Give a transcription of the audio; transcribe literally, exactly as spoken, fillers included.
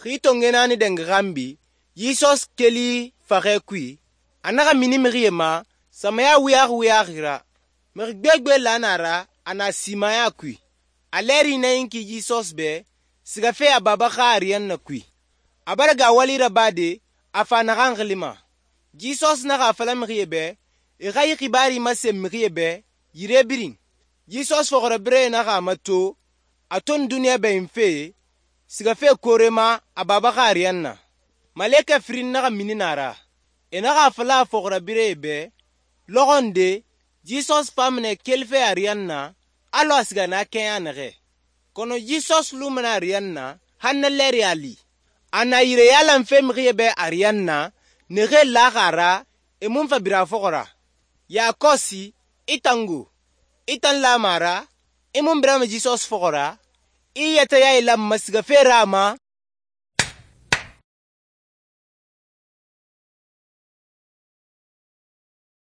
khito ngenani dengambi Jesus keli fare kui anaga mini miriema samaya wiya wiya gira mergbegbe lanara ana simaya kui aleri na inki Jesus be sigafe ababa khariyan na kui abarga walira bade afana ganglima Jesus na gafala miriebe igai khibari mase miriebe yirebirin Jesus fogora bre na gamato aton dunia be imfe sigafe korema ababa khariyan na maleka frin na mini nara ena gafala fogora birebe logonde Jesus famne kelfe arianna alo asga na kenyanage kono Jesus lumana arianna hanna leri ali ana ire yala mfemriebe arianna nege lagara e mumfa bira fogora ya kosi itangu itan lamara e mumbra me Jesus fogora iyata ya ila masga ferama